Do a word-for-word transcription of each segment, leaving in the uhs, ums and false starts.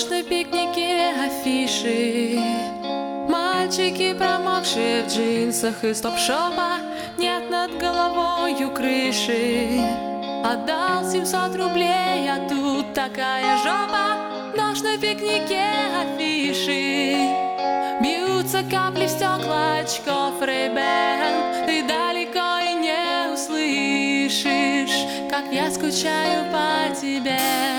Нож на пикнике, афиши, мальчики, промокшие в джинсах и стоп-шопа. Нет над головою крыши. Отдал семьсот рублей, а тут такая жопа. Нож на пикнике, афиши, бьются капли в стекла очков Ray-Ban. Ты далеко и не услышишь, как я скучаю по тебе.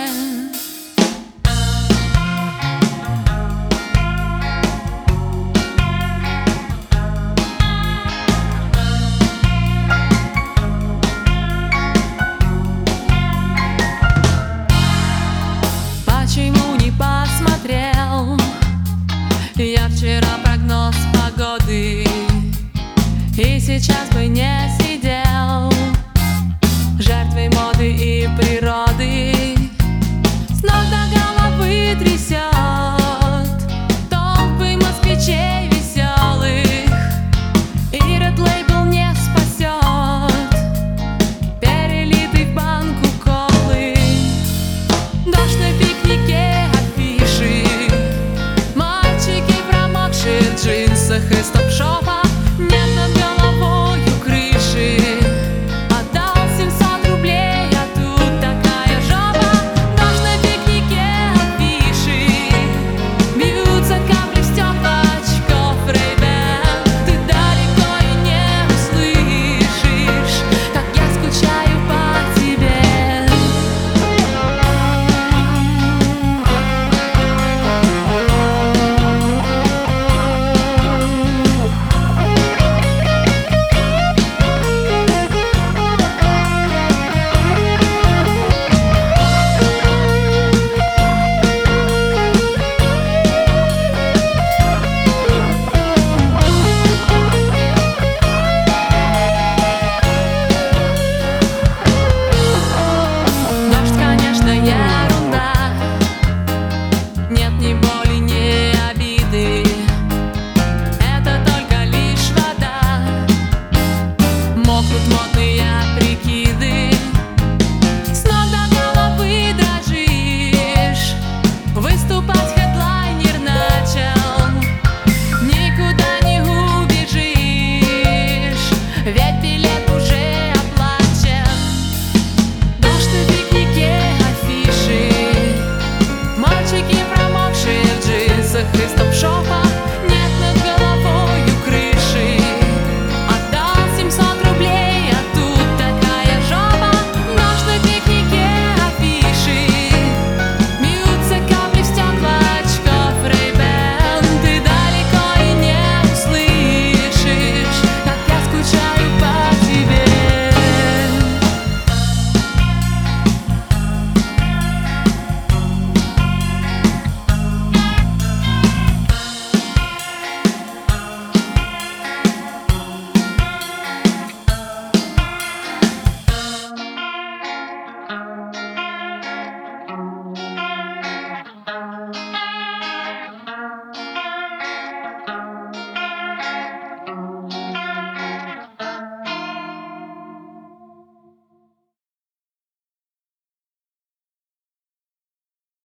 Почему не посмотрел я вчера прогноз погоды? И сейчас бы не сидел